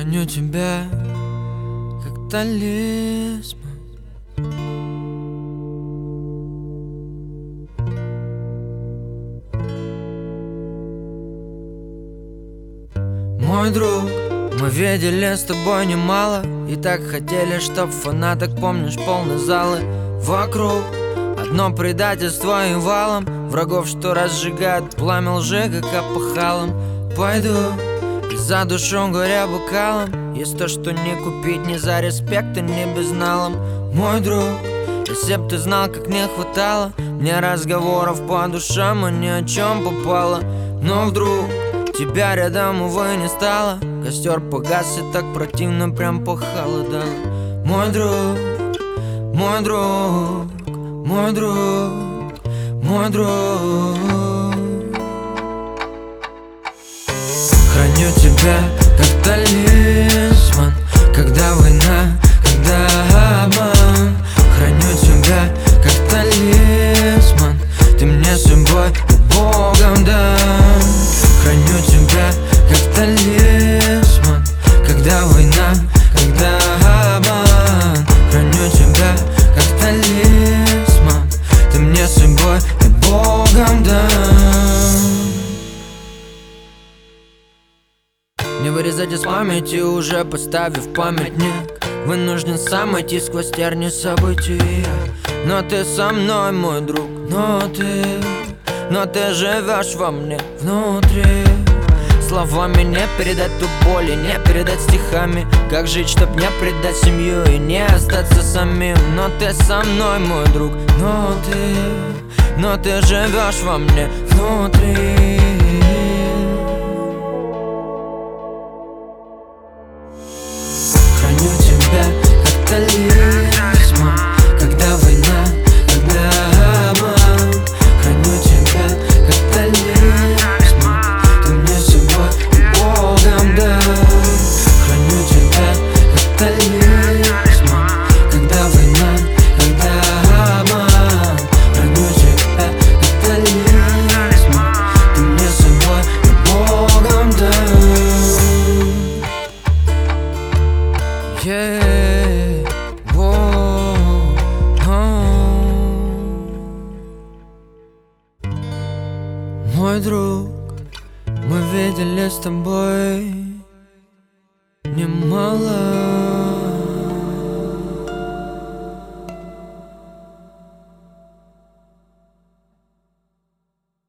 Храню тебя, как талисман. Мой друг, мы видели с тобой немало, и так хотели, чтоб фанаток, помнишь, полные залы вокруг. Одно предательство и валом врагов, что разжигают пламя лжи, как опахалом. Пойду и за душу горя бокалом. Есть то, что не купить ни за респект и ни безналом. Мой друг, если б ты знал, как не хватало мне разговоров по душам, и ни о чем попало. Но вдруг тебя рядом, увы, не стало. Костер погас и так противно прям похолодало. Мой друг, мой друг, мой друг, мой друг. Храню тебя, как талисман. Когда война, когда обман. Храню тебя, как талисман. Ты мне судьбой и Богом дан. Храню тебя, как талисман. Когда война, когда обман. Храню тебя, как талисман. Ты мне судьбой и Богом дан. Не вырезать из памяти, уже поставив памятник. Вынужден сам идти сквозь терни событий. Но ты со мной, мой друг, но ты живешь во мне внутри. Словами не передать ту боль и не передать стихами. Как жить, чтоб не предать семью и не остаться самим. Но ты со мной, мой друг, но ты живешь во мне внутри. Храню тебя, как талисман. Когда война, когда обман. Храню тебя, как талисман. Ты мне судьбой и Богом дан. Храню тебя, как талисман. Когда война, когда обман. Храню тебя, как талисман. Ты мне судьбой и Богом дан. Мой друг, мы видели с тобой немало.